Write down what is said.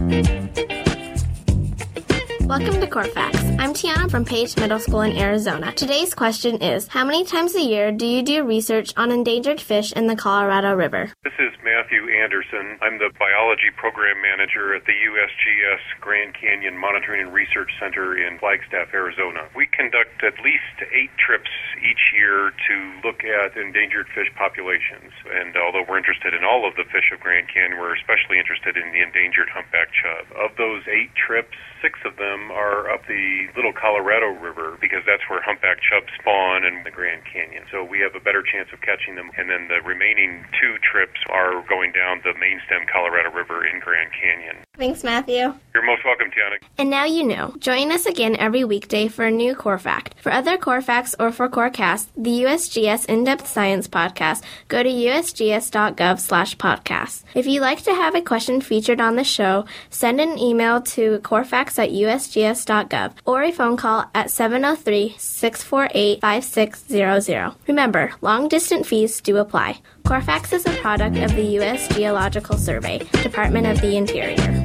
Welcome to Corfax. I'm Tiana from Page Middle School in Arizona. Today's question is, how many times a year do you do research on endangered fish in the Colorado River? This is Matthew Anderson. I'm the Biology Program Manager at the USGS Grand Canyon Monitoring and Research Center in Flagstaff, Arizona. We conduct at least 8 trips each year to look at endangered fish populations. And although we're interested in all of the fish of Grand Canyon, we're especially interested in the endangered humpback chub. Of those 8 trips, 6 of them are up the Little Colorado River because that's where humpback chub spawn in the Grand Canyon. So we have a better chance of catching them. And then the remaining 2 trips are going down the main stem Colorado River in Grand Canyon. Thanks, Matthew. You're most welcome, Tiana. And now you know. Join us again every weekday for a new Core Fact. For other Core Facts or for Corecast, the USGS In-Depth Science Podcast, go to usgs.gov/podcasts. If you'd like to have a question featured on the show, send an email to corefacts@usgs.gov or a phone call at 703-648-5600. Remember, long-distance fees do apply. Corefax is a product of the U.S. Geological Survey, Department of the Interior.